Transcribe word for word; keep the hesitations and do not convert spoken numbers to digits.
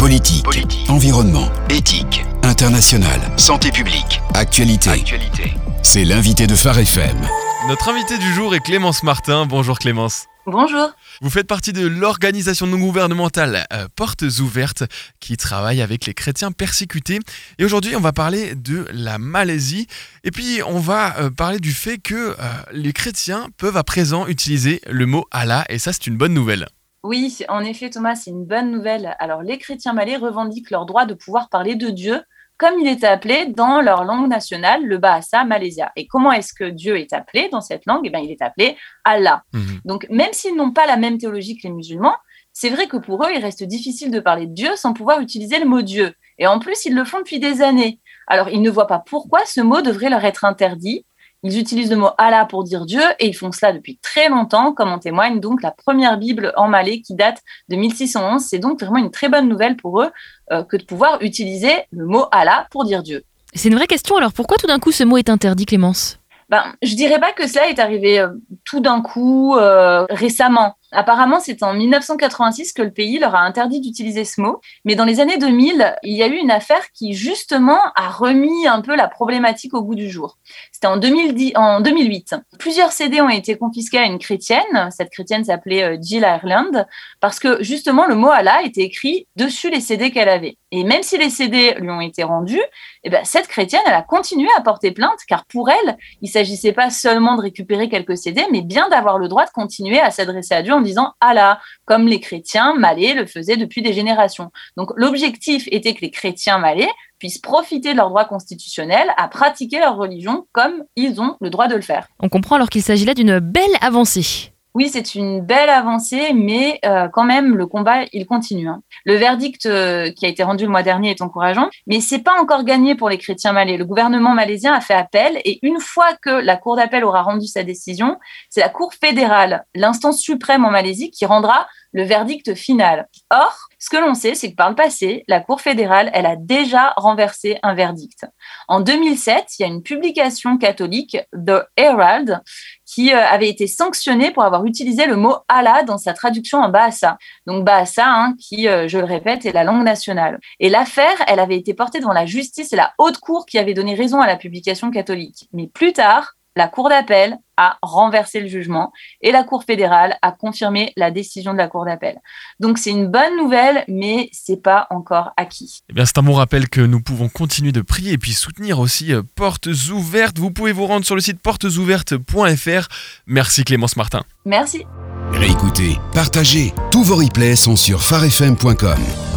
Politique, Politique. environnement, Éthique. international, Santé publique. actualité. Actualité. C'est l'invité de Phare F M. Notre invité du jour est Clémence Martin. Bonjour Clémence. Bonjour. Vous faites partie de l'organisation non gouvernementale euh, Portes Ouvertes qui travaille avec les chrétiens persécutés. Et aujourd'hui, on va parler de la Malaisie. Et puis, on va euh, parler du fait que euh, les chrétiens peuvent à présent utiliser le mot Allah. Et ça, c'est une bonne nouvelle. Oui, en effet, Thomas, c'est une bonne nouvelle. Alors, les chrétiens malais revendiquent leur droit de pouvoir parler de Dieu comme il est appelé dans leur langue nationale, le Bahasa Malaisia. Et comment est-ce que Dieu est appelé dans cette langue ? Eh bien, il est appelé Allah. Mmh. Donc, même s'ils n'ont pas la même théologie que les musulmans, c'est vrai que pour eux, il reste difficile de parler de Dieu sans pouvoir utiliser le mot Dieu. Et en plus, ils le font depuis des années. Alors, ils ne voient pas pourquoi ce mot devrait leur être interdit. Ils utilisent le mot Allah pour dire Dieu et ils font cela depuis très longtemps, comme en témoigne donc la première Bible en malais qui date de mille six cent onze. C'est donc vraiment une très bonne nouvelle pour eux euh, que de pouvoir utiliser le mot Allah pour dire Dieu. C'est une vraie question, alors pourquoi tout d'un coup ce mot est interdit, Clémence ? Ben, je dirais pas que cela est arrivé euh, tout d'un coup, euh, récemment. Apparemment, c'est en dix-neuf cent quatre-vingt-six que le pays leur a interdit d'utiliser ce mot. Mais dans les années deux mille, il y a eu une affaire qui, justement, a remis un peu la problématique au goût du jour. C'était en, deux mille dix, en deux mille huit. Plusieurs C D ont été confisqués à une chrétienne. Cette chrétienne s'appelait Jill Ireland, parce que, justement, le mot Allah était écrit dessus les C D qu'elle avait. Et même si les C D lui ont été rendus, eh ben, cette chrétienne, elle a continué à porter plainte, car pour elle, il ne s'agissait pas seulement de récupérer quelques C D, mais bien d'avoir le droit de continuer à s'adresser à Dieu en disant Allah, comme les chrétiens malais le faisaient depuis des générations. Donc l'objectif était que les chrétiens malais puissent profiter de leur droit constitutionnel à pratiquer leur religion comme ils ont le droit de le faire. On comprend alors qu'il s'agit là d'une belle avancée. Oui, c'est une belle avancée, mais euh, quand même, le combat, il continue. Hein. Le verdict euh, qui a été rendu le mois dernier est encourageant, mais c'est pas encore gagné pour les chrétiens malais. Le gouvernement malaisien a fait appel, et une fois que la Cour d'appel aura rendu sa décision, c'est la Cour fédérale, l'instance suprême en Malaisie, qui rendra le verdict final. Or, ce que l'on sait, c'est que par le passé, la Cour fédérale, elle a déjà renversé un verdict. En deux mille sept, il y a une publication catholique, The Herald, qui euh, avait été sanctionnée pour avoir utilisé le mot Allah dans sa traduction en Bahasa. Donc Bahasa, hein, qui, euh, je le répète, est la langue nationale. Et l'affaire, elle avait été portée devant la justice et la haute cour qui avait donné raison à la publication catholique. Mais plus tard, la Cour d'appel a renversé le jugement et la Cour fédérale a confirmé la décision de la Cour d'appel. Donc c'est une bonne nouvelle, mais c'est pas encore acquis. Eh bien, c'est un bon rappel que nous pouvons continuer de prier et puis soutenir aussi euh, Portes Ouvertes. Vous pouvez vous rendre sur le site portes ouvertes point f r. Merci Clémence Martin. Merci. Réécoutez, partagez. Tous vos replays sont sur phare f m point com.